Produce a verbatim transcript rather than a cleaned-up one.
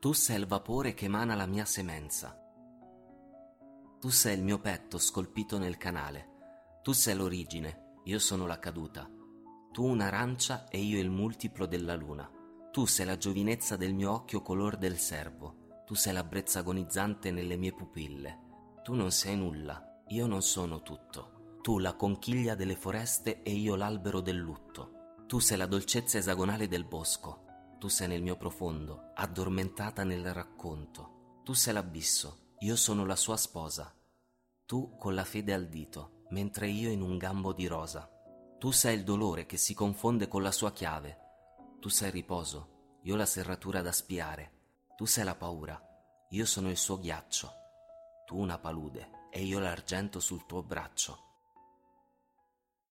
Tu sei il vapore che emana la mia semenza. Tu sei il mio petto scolpito nel canale. Tu sei l'origine, io sono la caduta. Tu un'arancia e io il multiplo della luna. Tu sei la giovinezza del mio occhio color del servo. Tu sei la brezza agonizzante nelle mie pupille. Tu non sei nulla, io non sono tutto. Tu la conchiglia delle foreste e io l'albero del lutto. Tu sei la dolcezza esagonale del bosco. Tu sei nel mio profondo, addormentata nel racconto. Tu sei l'abisso, io sono la sua sposa. Tu con la fede al dito, mentre io in un gambo di rosa. Tu sei il dolore che si confonde con la sua chiave. Tu sei il riposo, io la serratura da spiare. Tu sei la paura, io sono il suo ghiaccio. Tu una palude e io l'argento sul tuo braccio.